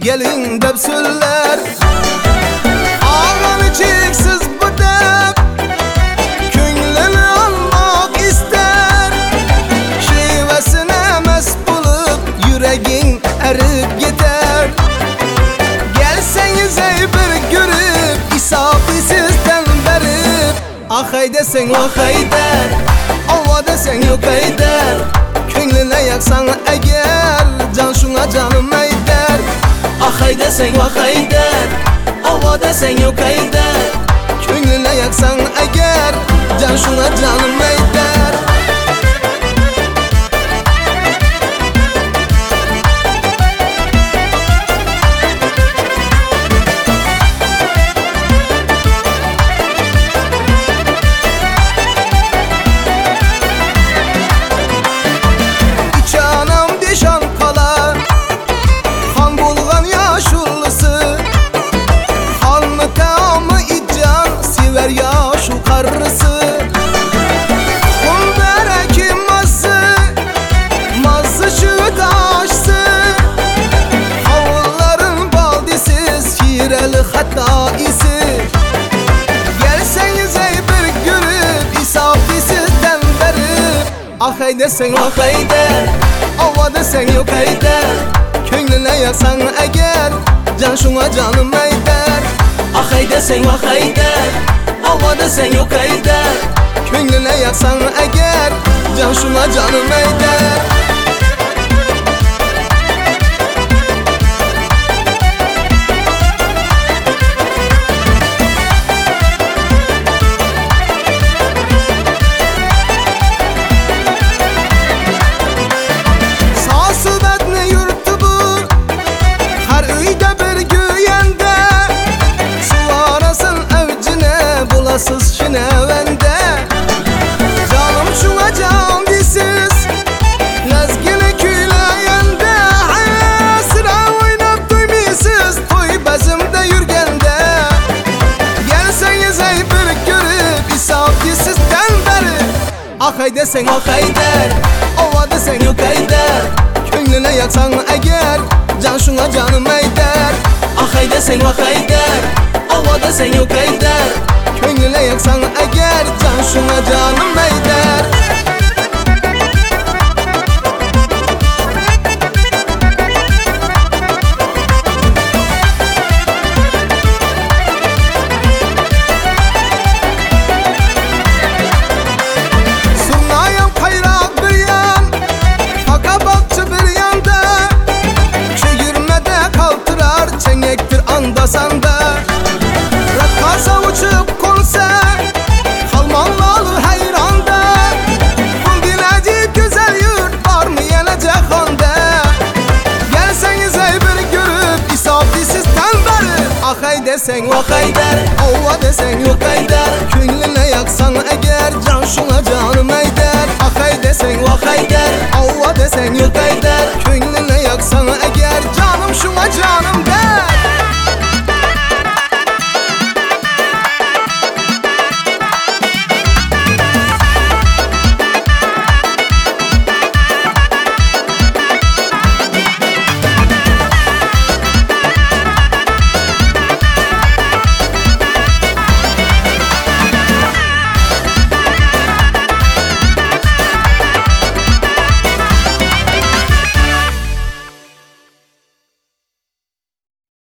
gelin deb söyler. Ağanı çeksiz bu deb ko'nglini almak ister. Şivesine mest bulup yüreğin erip gider. Gelseniz ey bir görüp isabetsizden verip. Ah hayde sen ah hayder, ova desen yok hayder. Ko'nglini yaksan eğer, can şuna canım eyder. Ah hayde sen ah hayder, ova desen yok hayder. Ko'nglini yaksan eğer, can şuna canım eyder. Hatta isi gelseniz ey bir görüp isabetsizden verip. Ah hayde sen ah hayder, ova desen yok hayder. Ko'nglini yaksan eğer, can şuna canım eyder. Ah hayde sen ah hayder, ova desen yok hayder. Ko'nglini yaksan eğer, can şuna canım eyder. Siz şinevende canım şuna can disiz, nezgini küyleyende. Sıra oynap duymuysuz toy bezimde yürgende. Gelseniz ey bir görüp isabetsizden beri. Ah hayde sen ah hayder, ova desen yok hayder. Ko'nglini yaksan eğer, can şuna canım eyder. Ah hayde sen ah hayder, ova desen yok hayder. Ko'nglini yaksan eğer, can şuna canım